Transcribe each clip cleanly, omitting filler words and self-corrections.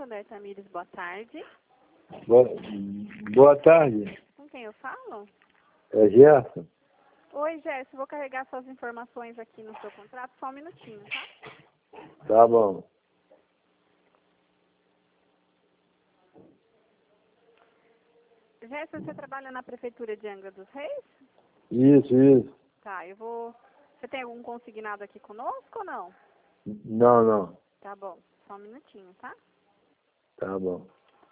Santander Tamires, boa tarde. Boa tarde, Com quem eu falo? é Gerson. Oi, Gerson, vou carregar suas informações aqui no seu contrato, só um minutinho, tá? Tá bom. Gerson, você trabalha na Prefeitura de Angra dos Reis? Isso. Tá, eu vou... Você tem algum consignado aqui conosco ou não? Não. Tá bom, só um minutinho, tá? Tá bom.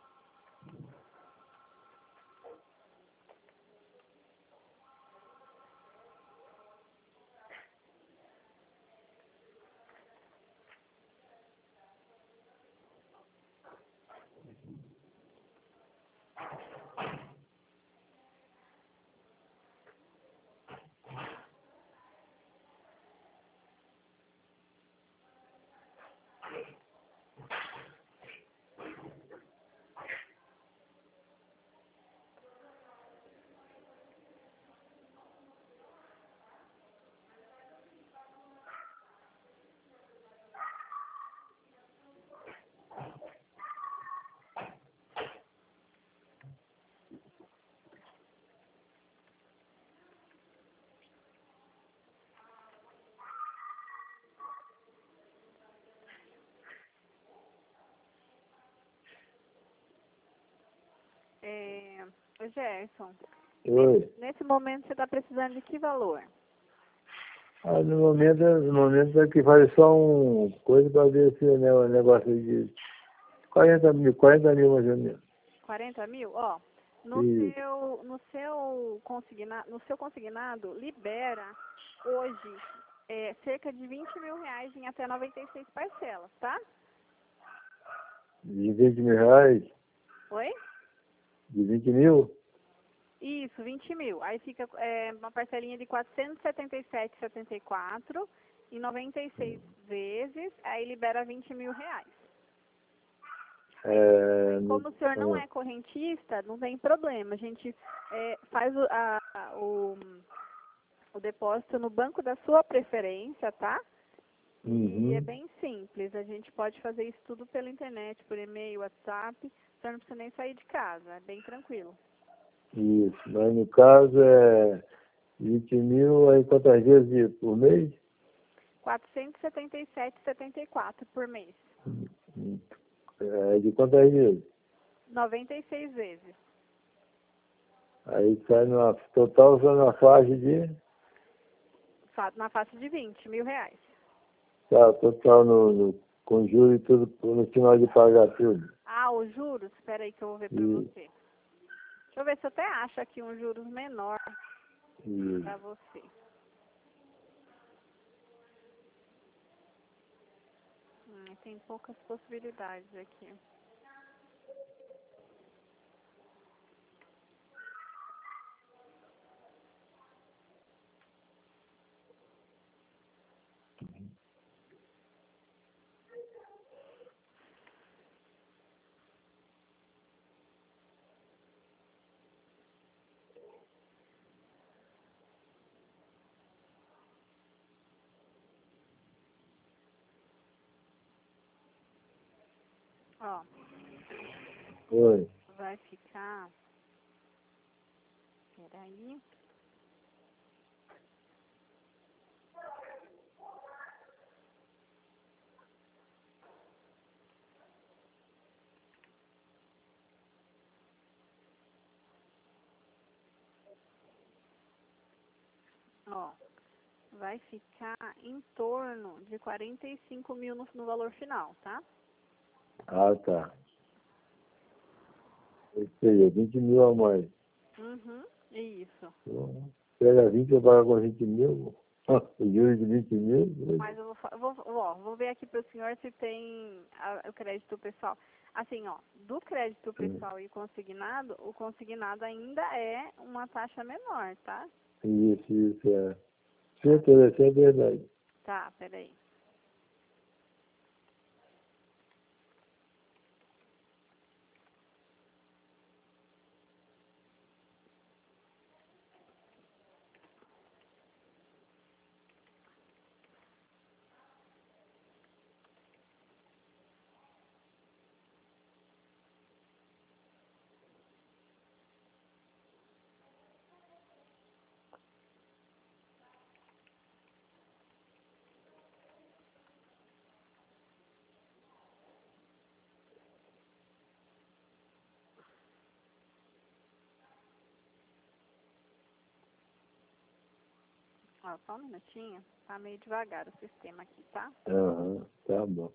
Ô Gerson, Oi. nesse momento você está precisando de que valor? No momento é que faz só um coisa para ver se né, o negócio de 40 mil mais ou menos. 40 mil? Ó, Isso. no seu consignado, libera hoje cerca de 20 mil reais em até 96 parcelas, tá? De 20 mil reais? Oi? De 20 mil? Isso, 20 mil. Aí fica uma parcelinha de 477,74 em 96 vezes, aí libera 20 mil reais. Como o senhor não é correntista, não tem problema. A gente faz o depósito no banco da sua preferência, tá? E é bem simples. A gente pode fazer isso tudo pela internet, por e-mail, WhatsApp. O senhor não precisa nem sair de casa. É bem tranquilo. Isso. Mas no caso é 20 mil, aí quantas vezes por mês? 477,74 por mês. De quantas vezes? 96 vezes. Aí sai no total só na faixa de... Na faixa de 20 mil reais. Tá, total com juros e tudo, no final de pagar tudo. Ah, os juros? Espera aí que eu vou ver para você. Deixa eu ver se eu até acho aqui um juros menor para você. Tem poucas possibilidades aqui. Ó, Oi. vai ficar... Peraí. Ó, vai ficar em torno de 45 mil no valor final, tá? Ah, tá. Ou seja, 20 mil a mais. Isso. Então, pega 20 e paga com 20 mil. O juros de 20 mil. Mas eu vou ver aqui para o senhor se tem o crédito pessoal. Assim, ó, do crédito pessoal e consignado, o consignado ainda é uma taxa menor, tá? Isso, é. Isso é verdade. Tá, peraí. Ó, só um minutinho. Tá meio devagar o sistema aqui, tá? Aham, tá bom.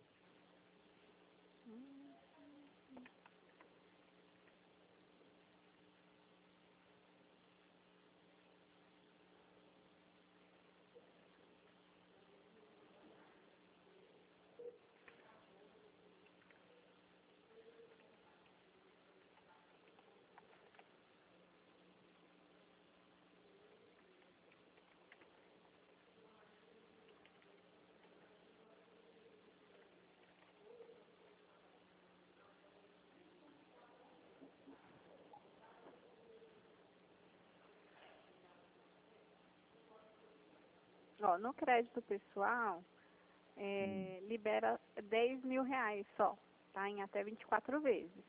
Ó, no crédito pessoal, libera R$ 10.000 só, tá? Em até 24 vezes.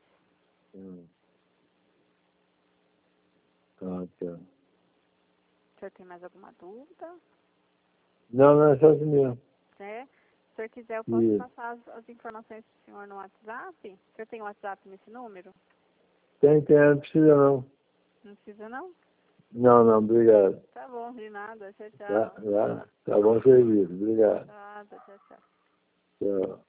Ah, tá. O senhor tem mais alguma dúvida? Não, não é só assim mesmo. Né? Se o senhor quiser, eu posso Isso. passar as informações para o senhor no WhatsApp? O senhor tem WhatsApp nesse número? Tem, não precisa não. Não precisa, não? Não, não, obrigado. Tá bom, de nada. Tchau, Tá, tchau. tá bom serviço, obrigado. Nada, tchau, tchau. Tchau.